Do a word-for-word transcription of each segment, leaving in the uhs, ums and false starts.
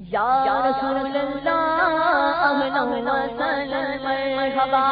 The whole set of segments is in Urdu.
یا رسول اللہ اہلا و سہلا مرحبا،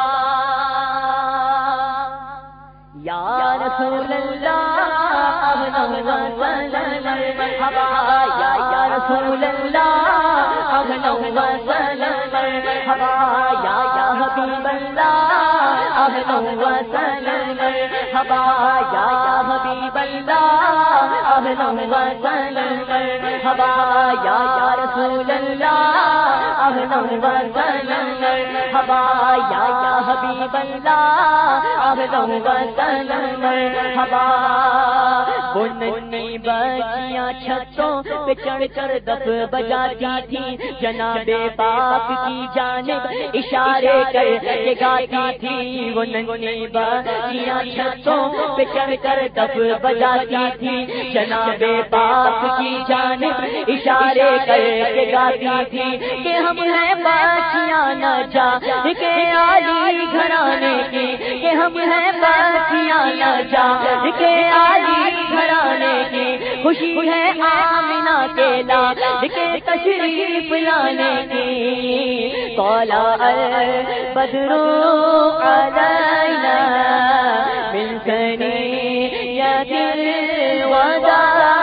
یا رسول اللہ اہلا و سہلا مرحبا، یا یا رسول اللہ اہلا و سہلا مرحبا، یا یا حبیب اللہ اہلا و سہلا مرحبا، یا یا حبیب اللہ اہلا و سہلا مرحبا، یا یا رسول اللہ اہلا و سہلا مرحبا، یا یا حبیب اللہ اہلا و سہلا مرحبا۔ وہ ننھی بچیاں چھتوں پہ چڑھ کر دف بجاتی تھی، جناب پاک کی جانب اشارے کر کے گاتی تھی۔ وہ ننھی بچیاں چھتوں پہ چڑھ کر دف بجاتی تھی، جناب پاک کی جانب اشارے کر کے گاتی تھی کہ ہم ہیں بچیاں نہ جا کے عالی گھرانے کی، کہ ہم ہیں بچیاں نہ جا کے عالی گھرانے کی، خوشی ہے آمنہ کے لال کے تشریف لانے کی۔ طلع البدر علینا من ثنیۃ الوداع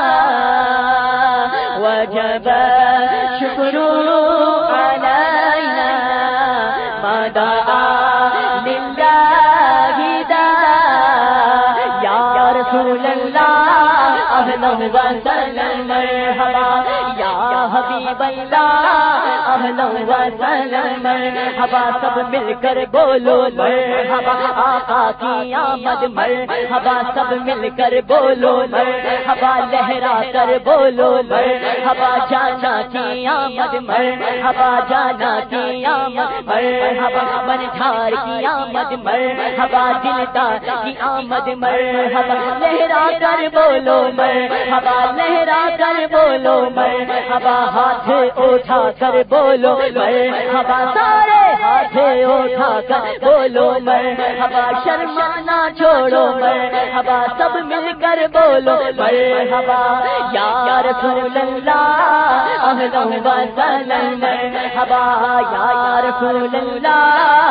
وجب الشکر علینا ما دعا للہ داع، یا رسول اللہ اہلا و سہلا مرحبا، یا حبیب اللہ اہلا و سہلا مرحبا۔ سب مل کر بولو مرحبا، آقا کی آمد مرحبا، سب مل کر بولو مرحبا، لہرا کر بولو مرحبا، جانا کی آمد مرحبا، جانا کی آمد مرحبا، بنجھار کی آمد مرحبا، دلدار کی آمد مرحبا، لہرا کر بولو مرحبا، لہرا کر بولو مرحبا، ہاتھ اٹھا کر بولو مرحبا، سارے ہاتھ اٹھا کر بولو مرحبا، شرمانا چھوڑو مرحبا، سب مل کر بولو مرحبا، یا رسول اللہ اہلا و سہلا مرحبا، یا یا رسول اللہ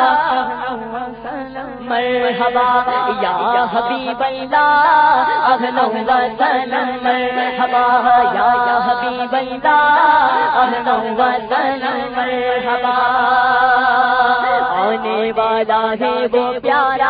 مرحبا، یا حبیب اللہ اہلا و سہلا مرحبا، یا یا حبیب اللہ اہلا و سہلا مرحبا۔ آنے والا ہے وہ پیارا،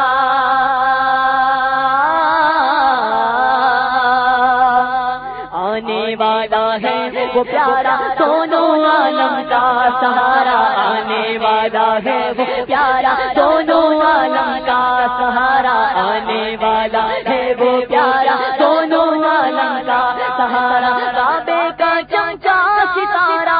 آنے والا ہے وہ پیارا، دونوں عالم کا سہارا، آنے والا ہے وہ پیارا، دونوں عالم کا سہارا، آنے والا ہے وہ پیارا، دونوں عالم کا سہارا، کعبے کا چمچا ستارہ،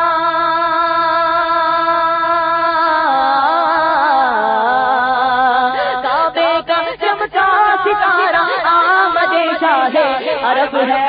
کعبے کا چمچا ستارہ، آمد شاہ عرب ہے،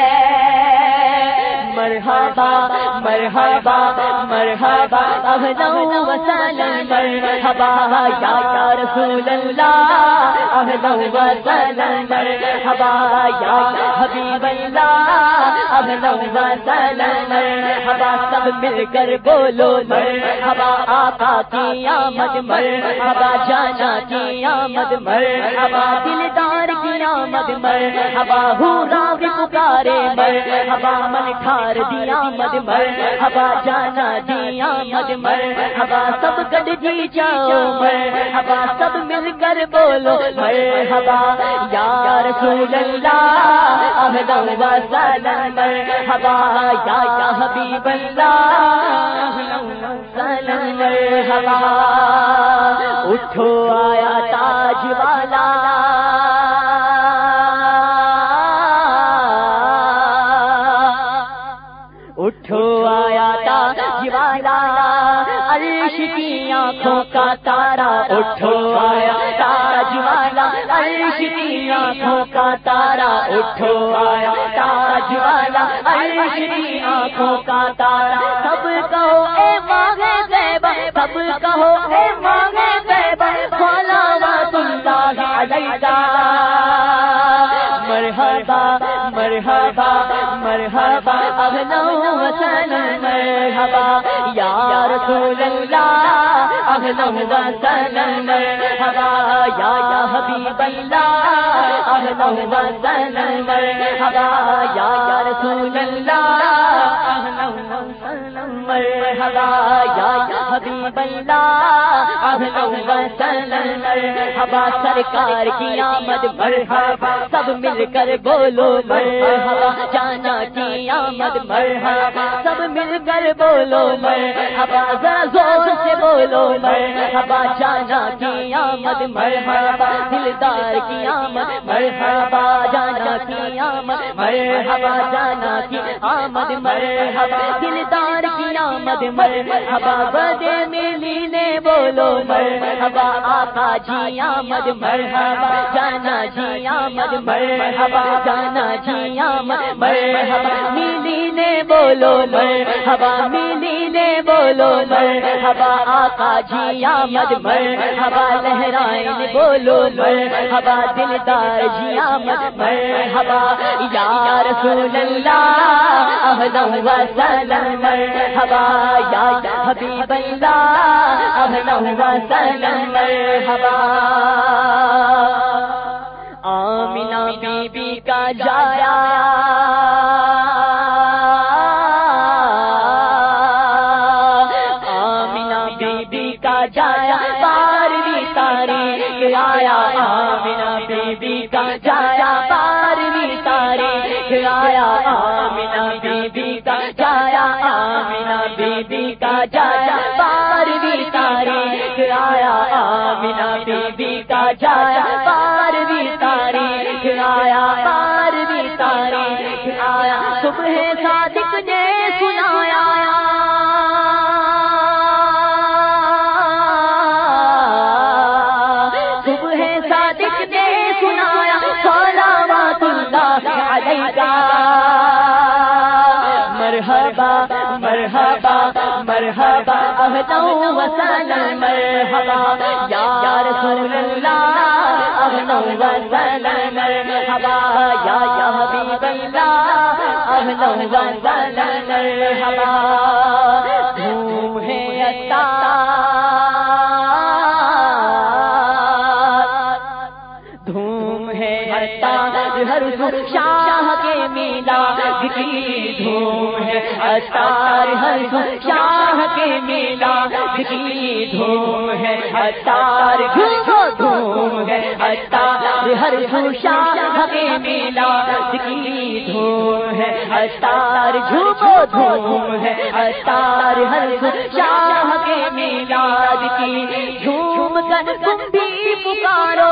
مرحبا مرحبا مرحبا اہلا و سہلا مرحبا، یا یا رسول اللہ اہلا و سہلا مرحبا، یا حبیب اللہ اہلا و سہلا مرحبا، سب مل کر بولو مرحبا، آقا کی آمد مرحبا، جانا کی آمد مرحبا، دلدار کی آمد مرحبا، حورا بھی پکارے مرحبا، من کھار دی آمد مرحبا، جانا دی آمد مرحبا، سب گڈ جی جاؤ مرحبا، سب مل کر بولو مرحبا، یا رسول اللہ اہلا و سہلا مرحبا، یا یا حبیب اللہ اہلا و سہلا مرحبا۔ اٹھو آیا تاج والا، اٹھو آیا تاج والا، عرش کی آنکھوں کا تارا، اٹھو آیا تاج والا، عرش کی آنکھوں کا تارا، اٹھو آیا تاج والا، عرش کی آنکھوں کا تارا، سب کہو اے ماہ طیبہ، سب کہو اے ماہ طیبہ، صلوات اللہ علیکہ، مرحبا مرحبا مرحبا اہلا و وسلم مرحبا یا رسول اللہ اہلا وسلم مرحبا یا حبیب اللہ اہلا وسلم مرحبا یا رسول اللہ اہلا وسلم مرحبا یا حبیب اللہ اہلا وسلم مرحبا سرکار کی آمد مرحبا سب مل کر بولو مرحبا جانا کی آمد مرحبا سب مل کر بولو مرحبا ذرا زور سے بولو مرحبا جانا کی آمد مرحبا دلدار کی آمد مرحبا جانا کی آمد مرحبا جانا کی آمد مرحبا دلدار کی آمد مرحبا بدے ملی نے بولو مرحبا آقا جی آمد مرحبا جانا جی آمد مرحبا جانا جی آمد مرحبا ملی نے بولو مرحبا ملی نے بولو مرحبا آقا جی آمد مرحبا لہرائیں بولو مرحبا دلدار جی آمد مرحبا یا رسول اللہ اہلا وسلم مرحبا یا حبیب اللہ اہلا وسلم مرحبا آمنہ بی بی کا جایا آمنہ بی بی کا جایا بارہویں تاریخ آیا آمنہ بی بی کا جایا بارہویں تاریخ آیا آمنہ بی بی کا جایا آمنہ بی بی کا جایا بارہویں تاریخ آیا آمنہ بی بی کا جایا بارہویں تاریخ آیا بارہویں تاریخ آیا صبح صادق نے سنایا صبح صادق نے سنایا صلوات اللہ علیہ مرحبا مرحبا مرحبا اہلا وسلم مرحبا یا رسول اللہ اہلا وسلم مرحبا یا حبیب اللہ اہلا وسلم مرحبا دھوم ہے عطار دھوم ہے عطار ہر شاہ کے میلاد کی دھوم ہے عطار ہر شاہ کے میلاد کی دھوم ہے عطار دھوم ہے عطار ہر شاہ کے میلاد کی دھوم ہے عطار جھومو دھوم ہے عطار ہر شاہ کے میلاد کی جھوم کر تم بھی پکارو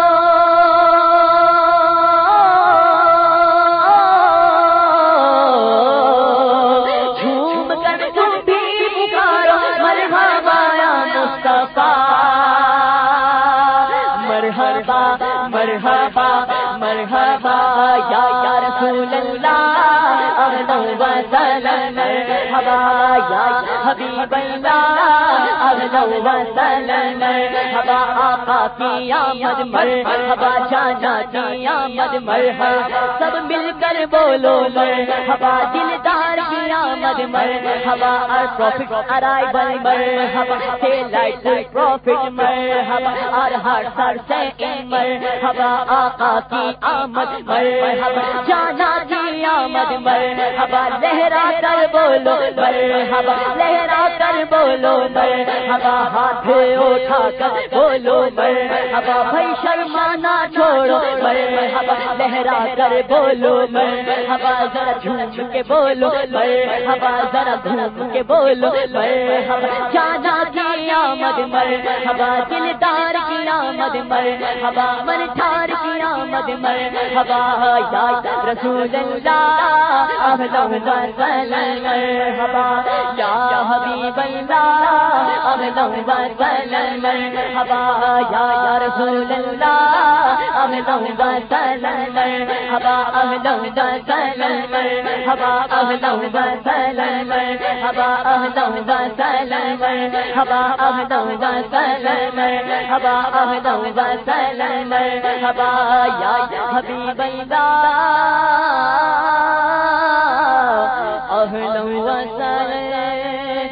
مرحبا مرحبا مرحبا یا رسول اللہ اہلا وسلم مرحبا یا حبیب اللہ اہلا وسلم مرحبا آقا کی آمد مرحبا جانا کی آمد مرحبا سب مل کر بولو مرحبا دلدار کی آمد مرحبا our prophet arrival مرحبا say like the prophet مرحبا our hearts are saying مرحبا آقا کی آمد مرحبا جانا کی آمد مرحبا لہرا کر بولو مرحبا لہرا کر بولو مرحبا ہاتھ اٹھا کر بولو مرحبا بھائی شرمانا چھوڑو مرحبا لہرا کر بولو مرحبا ذرا جھوم کے بولو مرحبا ذرا گھوم کے بولو مرحبا جانا کی آمد مرحبا دلدار کی آمد مرحبا منٹھار کی آمد مرحبا یا رسول اللہ اہلا وسلم مرحبا یا حبیب اللہ اہلا وسلم مرحبا یا رسول اللہ اہلا وسلم مرحبا اہلا وسلم مرحبا اہلا وسلم مرحبا اہلا وسلم مرحبا اہلا وسلم مرحبا اہلا وسلم مرحبا یا حبیب اللہ اهلا وسهلا